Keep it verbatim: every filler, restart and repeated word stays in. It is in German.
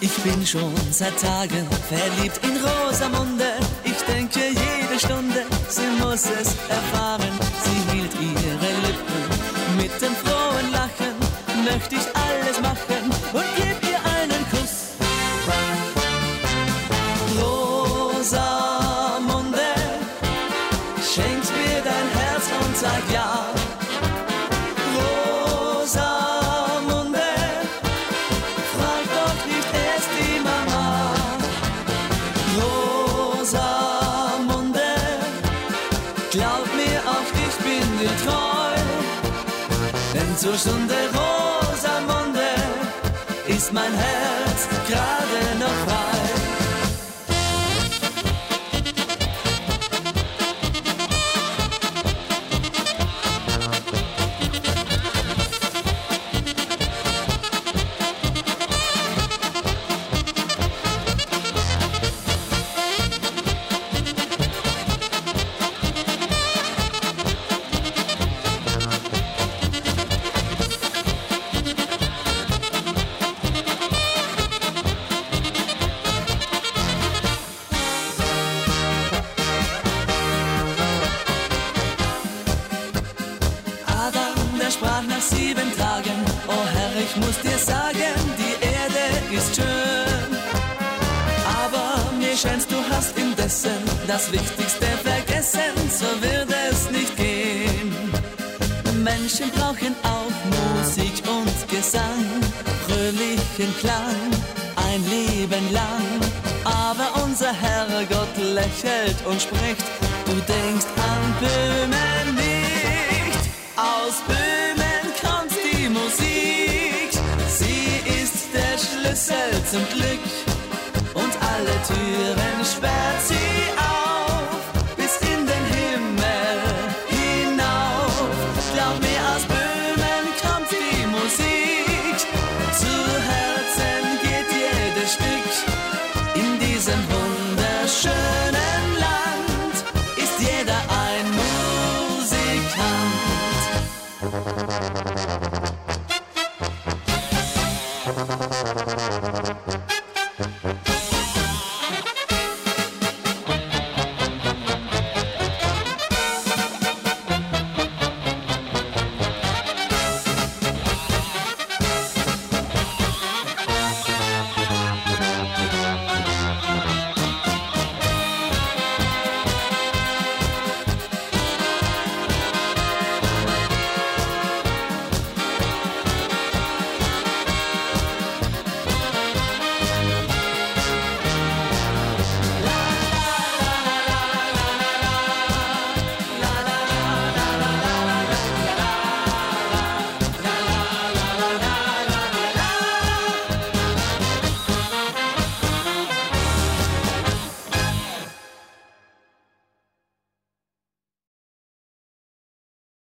Ich bin schon seit Tagen verliebt in Rosamunde. Ich denke jede Stunde, sie muss es erfahren. Sie hielt ihre Lippen mit dem frohen Lachen. Möchte ich alles machen und geb ihr einen Kuss. Rosamunde, schenkst mir dein Herz und sag ja. Rosamunde, frag doch nicht erst die Mama. Rosamunde, glaub mir, auch ich bin dir treu. Denn zur Stunde Rosamunde ist mein Herz gerade noch frei. Sprach nach sieben Tagen, oh Herr, ich muss dir sagen, die Erde ist schön. Aber mir scheint's, du hast indessen das Wichtigste vergessen, so wird es nicht gehen. Menschen brauchen auch Musik und Gesang, fröhlichen Klang, ein Leben lang. Aber unser Herrgott lächelt und spricht, du denkst an Böhmen nicht. Aus Böhmen kommt die Musik, sie ist der Schlüssel zum Glück und alle Türen sperrt sie